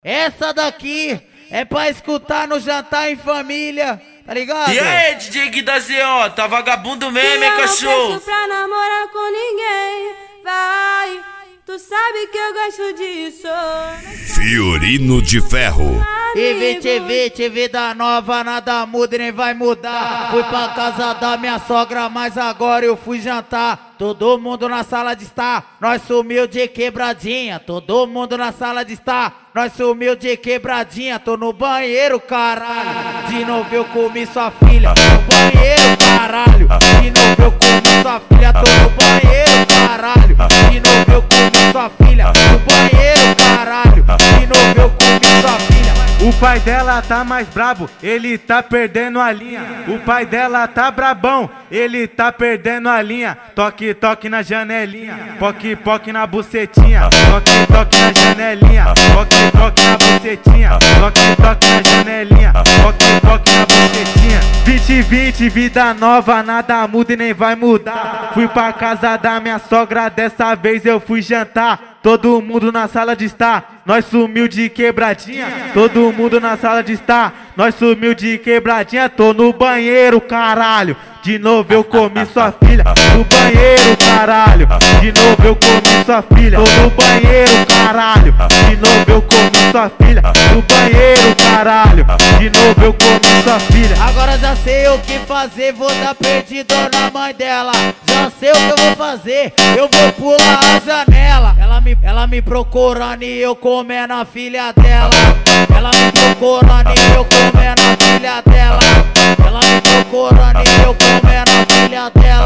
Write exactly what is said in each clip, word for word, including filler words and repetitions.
Essa daqui é pra escutar no jantar em família, tá ligado? E aí, D J Gui da Z O, tá vagabundo mesmo, hein, cachorro? Eu não peço pra namorar com ninguém, vai. Tu sabe que eu gosto disso. Fiorino de Ferro. E vê, te vê, te vê da nova, nada muda e nem vai mudar. Fui pra casa da minha sogra, mas agora eu fui jantar. Todo mundo na sala de estar, nós sumiu de quebradinha. Todo mundo na sala de estar, nós sumiu de quebradinha. Tô no banheiro, caralho. De novo eu comi sua filha. No banheiro, caralho. De novo eu comi sua filha. Tô no banheiro, caralho. De novo eu comi sua filha. No banheiro, caralho. De novo eu comi sua filha. O pai dela tá mais brabo, ele tá perdendo a linha. O pai dela tá brabão, ele tá perdendo a linha. Toque, toque na janelinha, poque, poque na bucetinha. Toque, toque na janelinha, poque, poque na bucetinha. Toque, toque na janelinha, poque, poque na bucetinha. Vinte, vinte, vida nova, nada muda e nem vai mudar. Fui pra casa da minha sogra, dessa vez eu fui jantar. Todo mundo na sala de estar, nós sumiu de quebradinha. Todo mundo na sala de estar, nós sumiu de quebradinha. Tô no banheiro, caralho. De novo eu comi sua filha. No banheiro, caralho. De novo eu comi sua filha. Tô no banheiro, caralho. De novo eu comi sua filha. No banheiro, caralho. De novo eu comi sua filha. Agora já sei o que fazer, vou dar perdido na mãe dela. Já sei o que eu vou fazer, eu vou pular a janela. Ela me, ela me procurando e eu comendo a filha dela. Ela me procurando e eu comendo a filha dela. Ela me procurando e eu comendo a filha dela.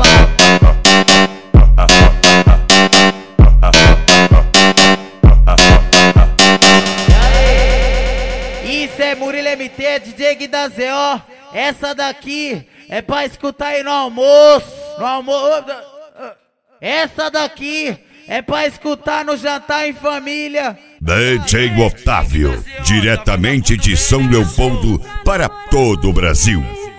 E aí? Isso é Murilo M T, D J Gui da Z O. Essa daqui é pra escutar aí no almoço. No almoço. Essa daqui é pra escutar no jantar em família. D J Otávio, diretamente de São Leopoldo para todo o Brasil.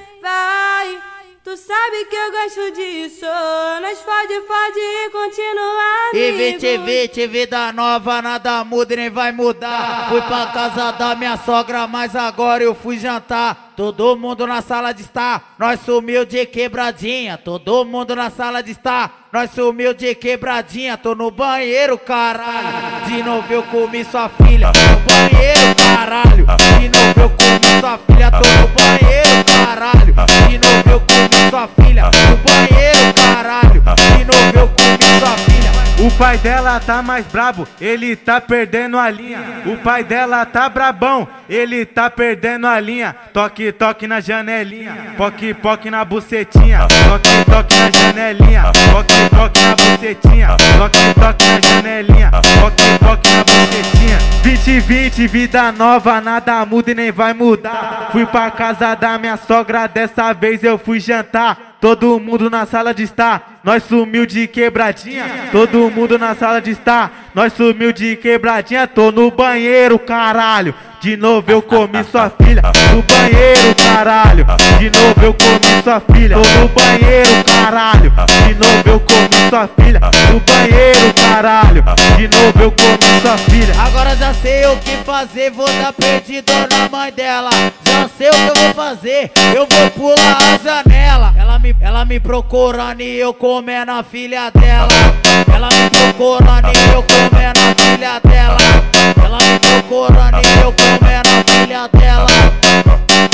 Vai, tu sabe que eu gosto disso. Nós fode, fode e continua. E vê, te vê, te vê da nova, nada muda e nem vai mudar. Fui pra casa da minha sogra, mas agora eu fui jantar. Todo mundo na sala de estar, nós sumiu de quebradinha. Todo mundo na sala de estar, nós sumiu de quebradinha. Tô no banheiro, caralho. De novo eu comi sua filha. No banheiro, caralho. De novo eu comi sua filha. Tô no banheiro, caralho. De novo eu comi sua filha. No banheiro, caralho. De novo eu comi sua filha. O pai dela tá mais brabo, ele tá perdendo a linha. O pai dela tá brabão, ele tá perdendo a linha. Toque, toque na janelinha, poque, poque na bucetinha. Toque, toque na janelinha, poque, poque na bucetinha. Toque, toque na janelinha, poque, poque na bucetinha. Vinte, vinte, vida nova, nada muda e nem vai mudar. Fui pra casa da minha sogra, dessa vez eu fui jantar. Todo mundo na sala de estar, nós sumiu de quebradinha. Todo mundo na sala de estar, nós sumiu de quebradinha. Tô no banheiro, caralho. De novo eu comi sua filha. No banheiro, caralho. De novo eu comi sua filha. Tô no banheiro, caralho. De novo eu comi sua filha. No banheiro, caralho. De novo eu comi sua filha. Agora já sei o que fazer, vou dar perdido na mãe dela. Já sei o que eu vou fazer, eu vou pular a janela. Ela me, ela me procurando e eu comendo a filha dela. Ela me procurando e eu comendo a filha dela. Ela me procurando e eu comendo a filha dela.